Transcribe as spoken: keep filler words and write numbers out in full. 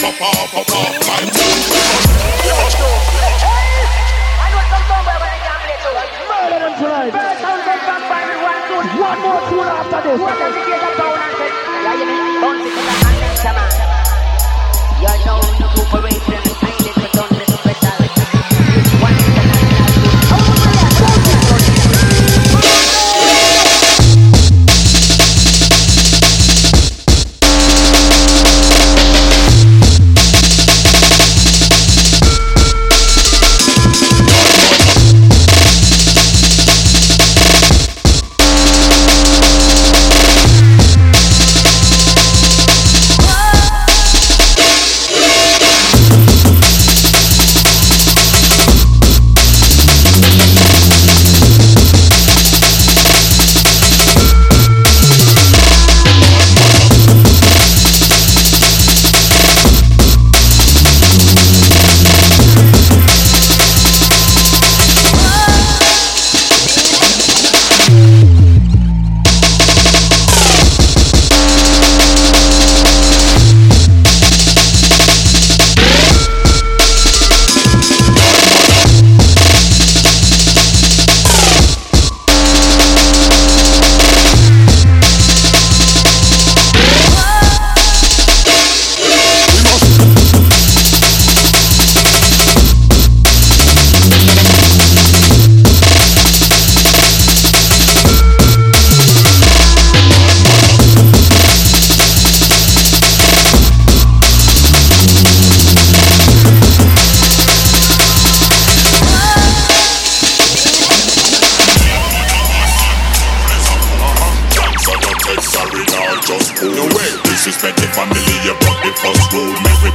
papa, papa, my moon. Murder them tonight. First sound from Vampire, one tune. One more tune after this. What does it get a pound and say? Yeah, you mean, bounce it to the hand and come on. You know, the people